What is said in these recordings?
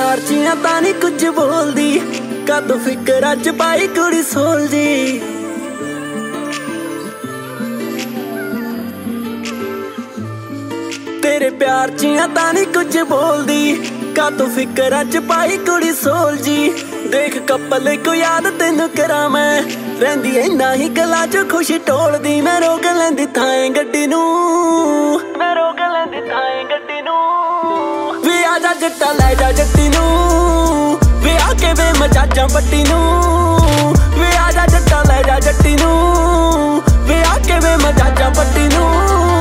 ਪਿਆਰ ਚੀਆਂ ਤਾਂ ਨਹੀਂ ਕੁਝ ਬੋਲਦੀ, ਕਾਤੋਂ ਫਿਕਰਾਂ ਚ ਪਾਈ ਕੁੜੀ ਸੋਲਦੀ। ਤੇਰੇ ਪਿਆਰ ਚੀਆਂ ਤਾਂ ਨਹੀਂ ਕੁਝ ਬੋਲਦੀ, ਕਾਤੋਂ ਫਿਕਰਾਂ ਚ ਪਾਈ ਕੁੜੀ ਸੋਲਜੀ। ਦੇਖ ਕਪਲ ਕੋ ਯਾਦ ਤੈਨੂੰ ਕਰਾਂ ਮੈਂ, ਰਹਿੰਦੀ ਇੰਨਾ ਹੀ ਗਲਾਂ ਚ ਖੁਸ਼ੀ ਟੋਲਦੀ। ਮੈਂ ਰੋਕ ਲੈਂਦੀ ਥਾਂ ਗੱਡੀ ਨੂੰ, ਮੈਂ ਰੋਕ ਲੈਂਦੀ ਥਾਂ ਗੱਡੀ ਨੂੰ। ਵੇ ਆ ਜਾ ਜੱਟਾ ਲੈ ਜਾ ਜੱਟੀ ਨੂੰ, ਵੇ ਆ ਕੇ ਵੇ ਮਜਾਜਾਂ ਪੱਟੀ ਨੂੰ। ਵੇ ਆ ਜਾ ਜੱਟਾ ਲੈ ਜਾ ਜੱਟੀ ਨੂੰ, ਵੇ ਆ ਕੇ ਵੇ ਮਜਾਜਾਂ ਪੱਟੀ ਨੂੰ।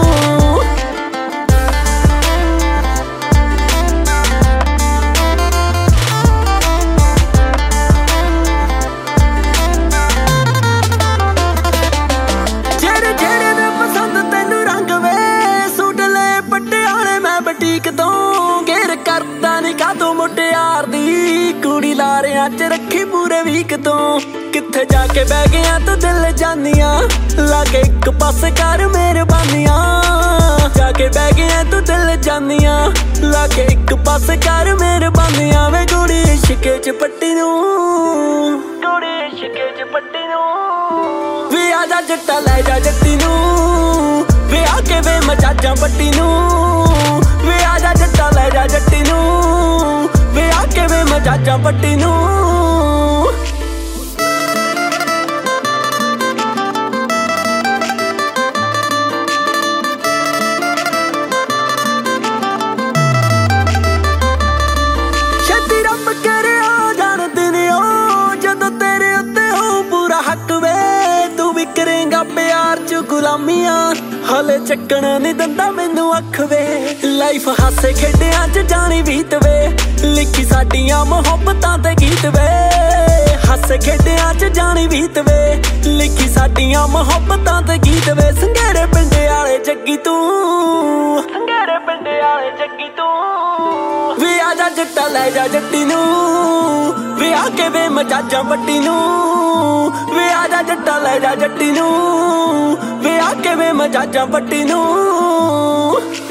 ਬਟੀਕ ਤੋਂ ਗੇਰ ਕਰਦਾ ਨੀ ਕਾਤੋਂ ਮੁਟਿਆਰ ਦੀ, ਕੁੜੀ ਲਾਰਿਆਂ ਚ ਰੱਖੀ ਪੂਰੇ ਵੀਕ ਤੋਂ। ਕਿੱਥੇ ਜਾ ਕੇ ਬਹਿ ਗਿਆ ਤੂੰ ਦਿਲ ਜਾਨੀਆਂ, ਲਾ ਕੇ ਇੱਕ ਪਾਸੇ ਕਰ ਮਿਹਰਬਾਨੀਆਂ। ਜਾ ਕੇ ਬਹਿ ਗਿਆ ਤੂੰ ਦਿਲ ਜਾਨੀਆਂ, ਲਾ ਕੇ ਇੱਕ ਪਾਸੇ ਕਰ ਮਿਹਰਬਾਨੀਆਂ। ਵੇ ਕੁੜੀ ਇਸ਼ਕੇ ਚ ਪੱਟੀ ਨੂੰ, ਕੁੜੀ ਇਸ਼ਕੇ ਚ ਪੱਟੀ ਨੂੰ। ਵੇ ਆ ਜਾ ਜੱਟਾ ਲੈ ਜਾ ਜੱਟੀ ਨੂੰ, ਵੇ ਆ ਕੇ ਵੇ ਮਜਾਜਾਂ ਪੱਟੀ ਨੂੰ। ਵੇ ਆ ਜਾ ਜੱਟਾ ਲੈ ਜਾ ਜੱਟੀ ਨੂੰ, ਵੇ ਆ ਕੇ ਵੇ ਮਜਾਜਾਂ ਪੱਟੀ ਨੂੰ। ਛੇਤੀ ਰੱਬ ਕਰੇ ਆ ਜਾਣ ਦਿਨ ਓ, ਜਦੋਂ ਤੇਰੇ ਉੱਤੇ ਹੋ ਪੂਰਾ ਹੱਕ ਵੇ। ਤੂੰ ਵੀ ਕਰੇਂਗਾ ਪਿਆਰ ਚ ਗੁਲਾਮੀਆਂ, ਹਲੇ ਚੱਕਣਾ ਨੀ ਦਿੰਦਾ ਮੈਨੂੰ ਅੱਖ ਵੇ। ਲਾਈਫ ਹਾਸੇ ਖੇਡਿਆਂ ਚ ਜਾਣੀ ਬੀਤ ਵੇ, ਲਿਖੀ ਸਾਡੀਆਂ ਮੁਹੱਬਤਾਂ ਤੇ ਗੀਤ ਵੇ। ਹਾਸੇ ਖੇਡਿਆਂ ਚ ਜਾਣੀ ਬੀਤ ਵੇ, ਲਿਖੀ ਸਾਡੀਆਂ ਮੁਹੱਬਤਾਂ ਤੇ ਗੀਤ ਵੇ। ਸੰਘੇਰੇ ਪਿੰਡ ਵਾਲੇ ਜੱਗੀ ਤੂੰ, ਸੰਘੇਰੇ ਪਿੰਡ ਵਾਲੇ ਜੱਗੀ ਤੂੰ। ਵੇ ਆ ਜਾ ਜੱਟਾ ਲੈ ਜਾ ਜੱਟੀ ਨੂੰ, ਵੇ ਆ ਕੇ ਵੇ ਮਜਾਜਾਂ ਪੱਟੀ ਨੂੰ। ਵੇ ਆ ਜਾ ਜੱਟਾ ਲੈ ਜਾ ਜੱਟੀ ਨੂੰ, ਵੇ ਆ ਕੇ ਵੇ ਮਜਾਜਾਂ ਪੱਟੀ ਨੂੰ।